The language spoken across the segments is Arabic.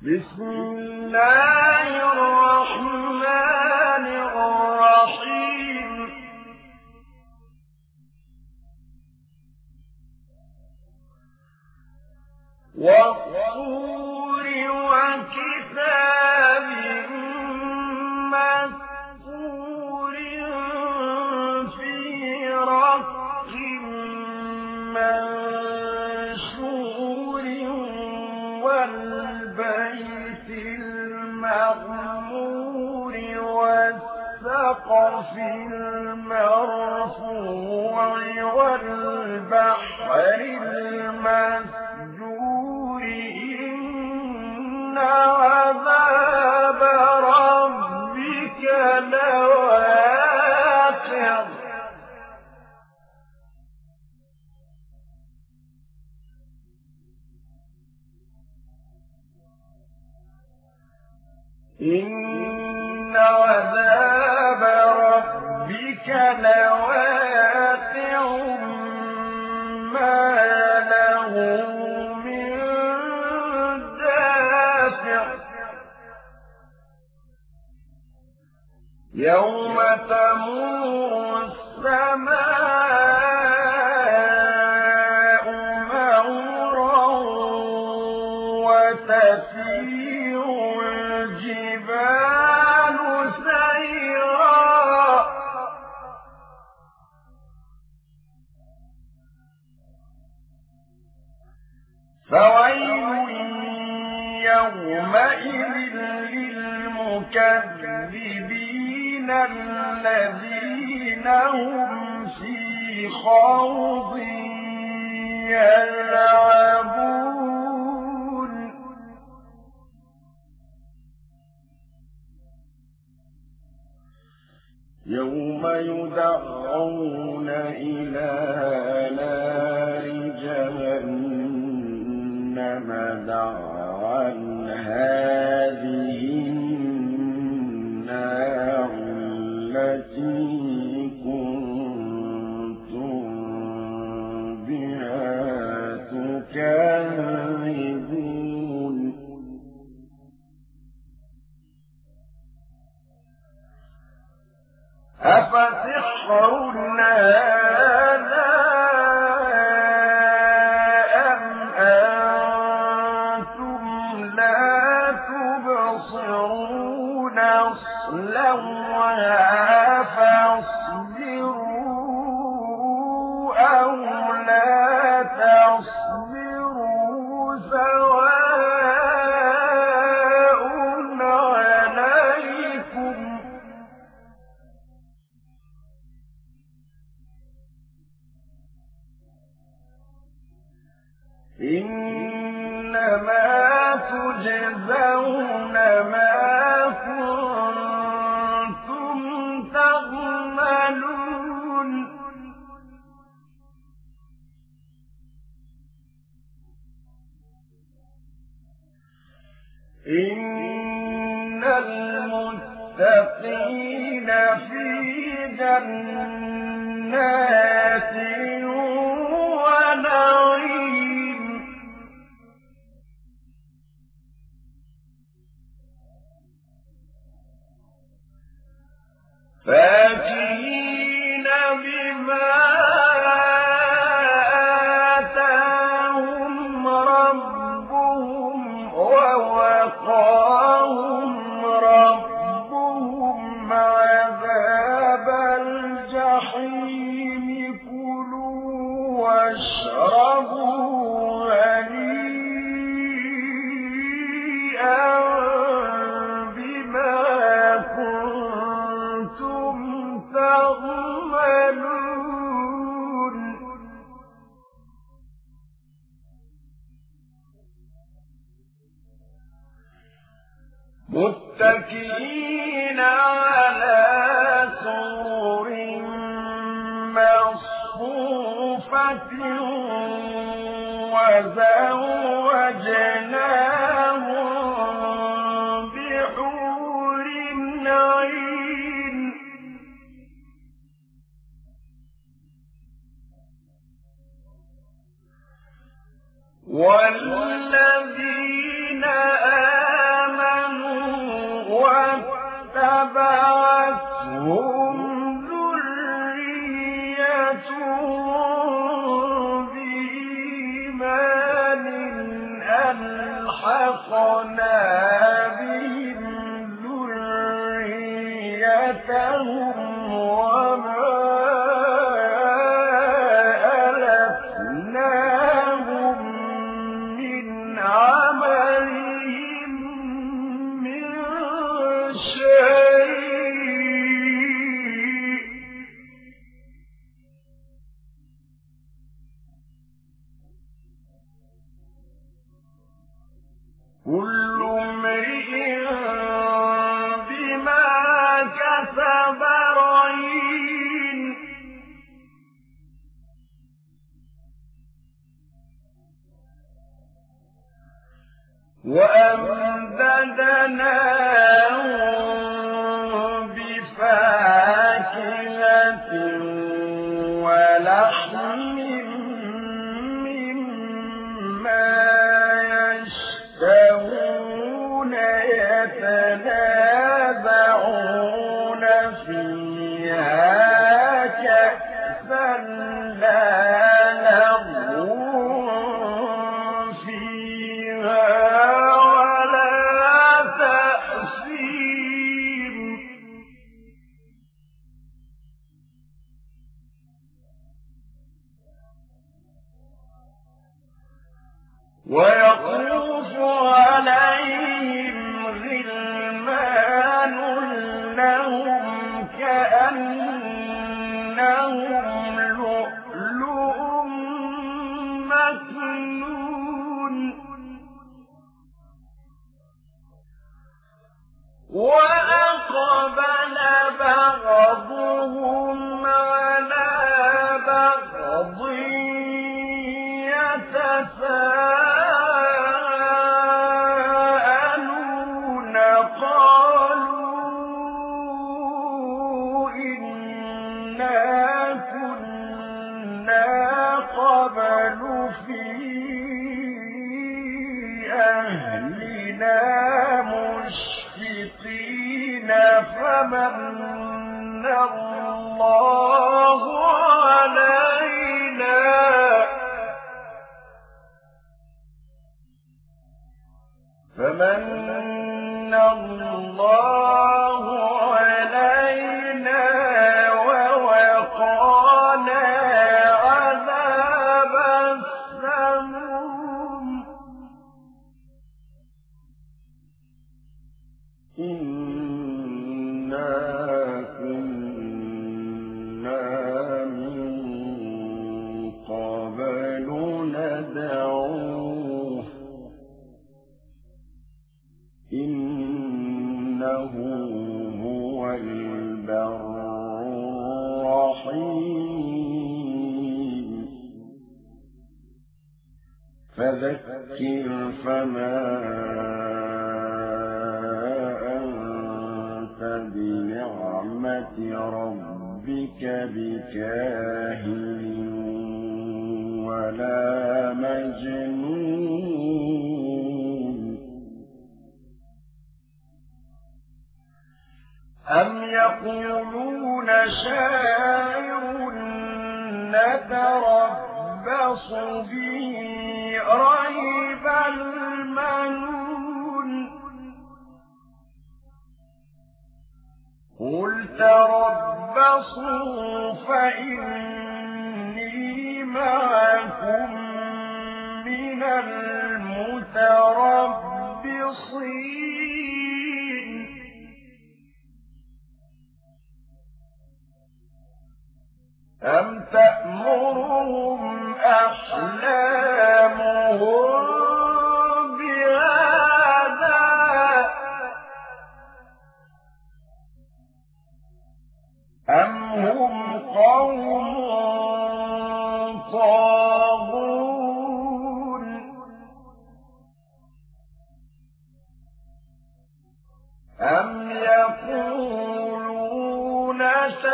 بسم الله الرحمن الرحيم والطور وكتاب مسطور في رق منشور والبيت المعمور والسقف المرفوع والبحر المسجور إن عذاب ربك لواقع إن عذاب ربك لواقع ما له من دافع يوم تمور السماء مورا وتسير الجبال سيرا فويل يومئذ للمكذبين الذين هم في خوض يلعبون يوم يدعون إلى نار جهنم دعا هذه النار التي كنتم بها تكذبون أفسحر هذا أم أنتم لا تبصرون اصلوها فاصبروا أو لا تصبروا سواء عليكم إنما تجزون ما كنتم تعملون إن المتقين في جنات ونعيم فاكهين بما آتاهم ربهم ووقاهم ربهم عذاب الجحيم كلوا واشربوا هنيئا بما كنتم تعملون متكئين على سرر مصفوفة وزوجناهم بحور عين والذين وألحقنا بهم ذريتهم وما ألتناهم من عملهم من شيء. كل امرئ بما كسب رهين. وأمددناهم بفاكهة ولحم مما يشتهون يتنازعون فيها كأسا لا لغو فيها ولا تأثيم. ويطوف عليهم غلمان لهم كأنهم لؤلؤ مكنون. وأقبل بعضهم على بعض يتساءلون قالوا إنا كنا قبل في أهلنا مشفقين فمن الله علينا ووقانا عذاب السموم. إنا كنا من قبل ندعوه إنه هو البر الرحيم. فذكر فما أنت بنعمة ربك بكاهن ولا مجنون. أم يقولون شاعر نتربص به ريب المنون. قل تربصوا فإني معكم من المتربصين. أم تأمرهم أحلامهم بهذا أم هم قوم طاغون. أم يقولون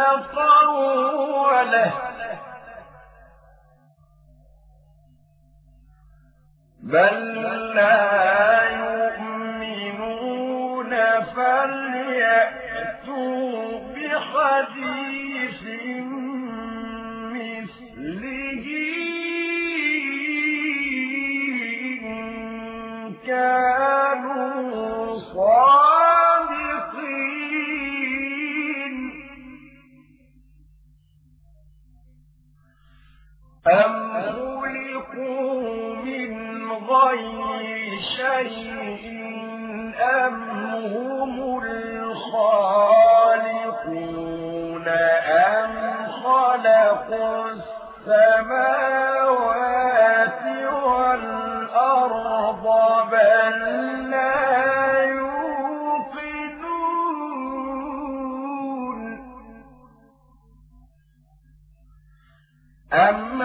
تقوله بل لا يؤمنون فليأتوا بحديث مثله إن كان شيء أم هم الخالقون أم خلقوا السماوات والأرض بل لا يوقنون أم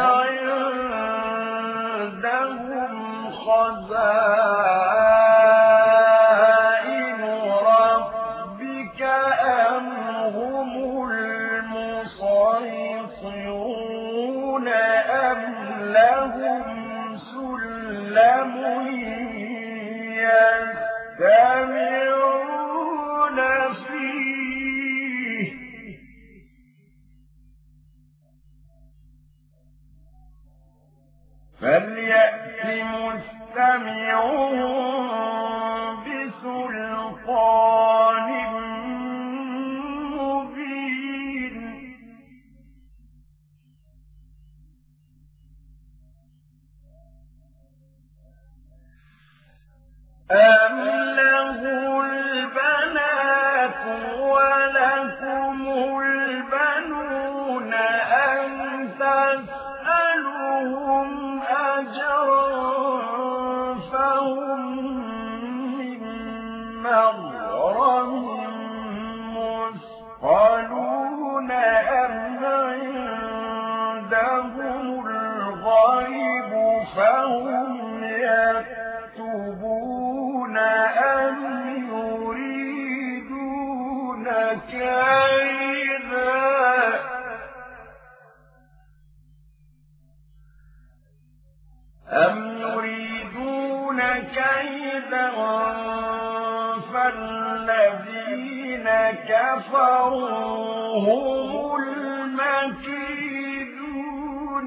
عندهم خزائن ربك أم هم المسيطرون أم لهم سلم يستمعون فيه فليأت مستمعهم بسلطان مبين أم له البنات ولكم البنون أم تسألهم أجرا فهم من مغرم مثقلون أم عندهم الغيب فهم يكتبون أم يريدون كيدا فالذين كفروا هم المكيدون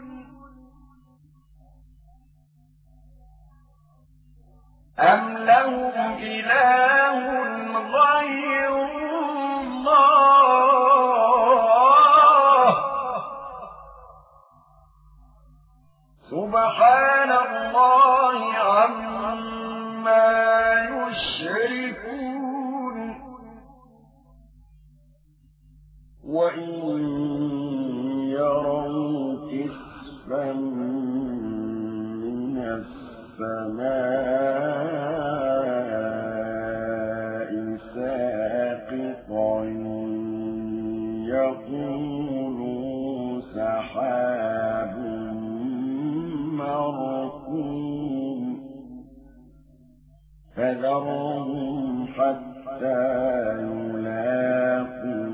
أم لهم إله غير الله سبحان الله عما يشركون وإن يروا كسفا من السماء ساقطا يقولوا سحاب مركوم فذرهم حتى يلاقوا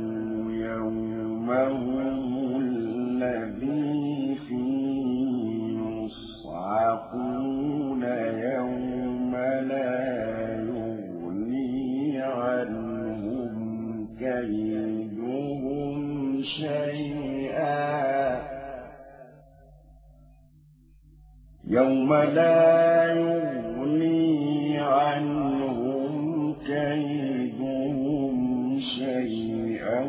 يومهم الذي فيه يصعقون يوم لا يغني عنهم كيدهم شيئا يوم لا يغني عنهم كيدهم شيئا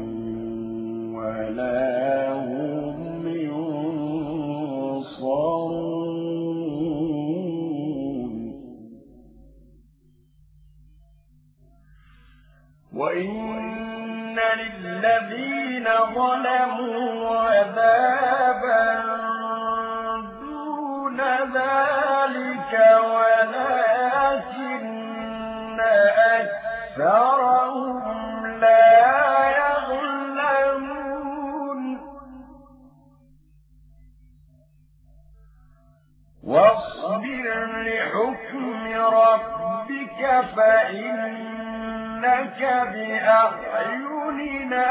ولا هم ينصرون وإن للذين ظلموا عذابا دون ذلك ولكن أكثرهم لا يعلمون واصبر لحكم ربك فإنك بأعيننا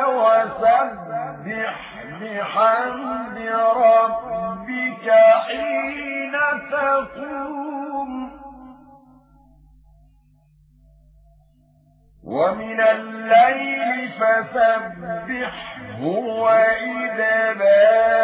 وسبح بحمد ربك حين تقوم ومن الليل فسبحه وإدبار